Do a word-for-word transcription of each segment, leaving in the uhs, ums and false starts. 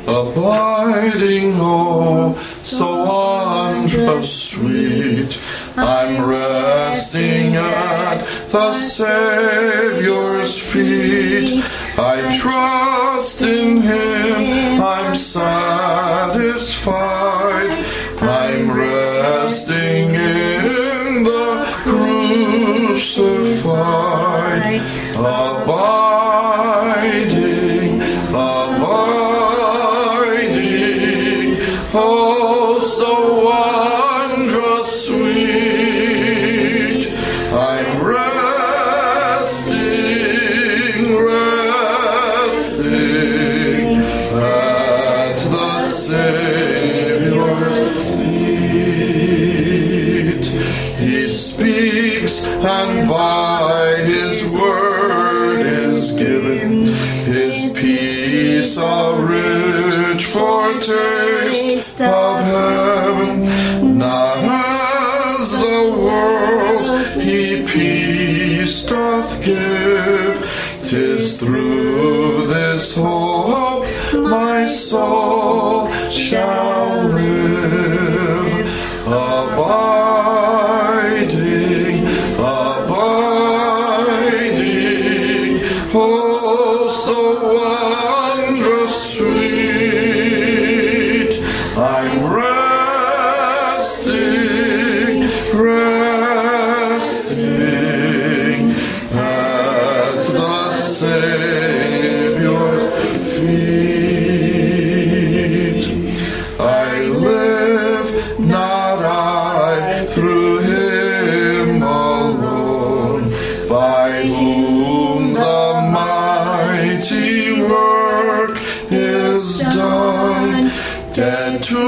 abiding, oh, so wondrous sweet. I'm resting at the Savior's feet. I trust in Him, I'm satisfied. I'm resting in the crucified, abiding, abiding, oh, so wondrous sweet. I'm resting, resting at the Savior's feet. He speaks, and by His word is given His peace, a rich foretaste of heaven. Not as the world He peace doth give, 'tis through this hope my soul shall live, abiding, abiding, oh, so wondrous sweet. I'm resting, resting at the Savior's feet. I live, not I, through Him alone, by whom the mighty work is done. Dead to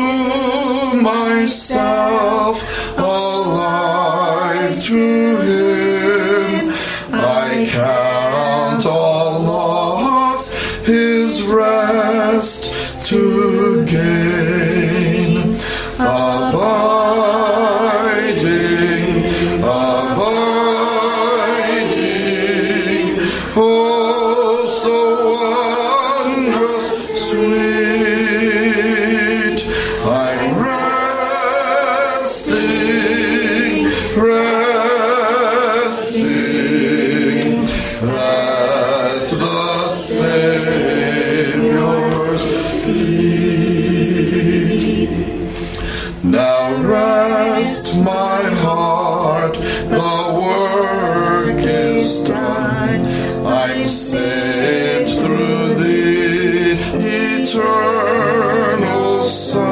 myself, alive to Him, I count all loss, His rest to gain. Abiding, abiding, oh, so wondrous sweet. I'm resting, resting at the Savior's feet. Now rest my heart, the work is done. I'm saved through the eternal Son.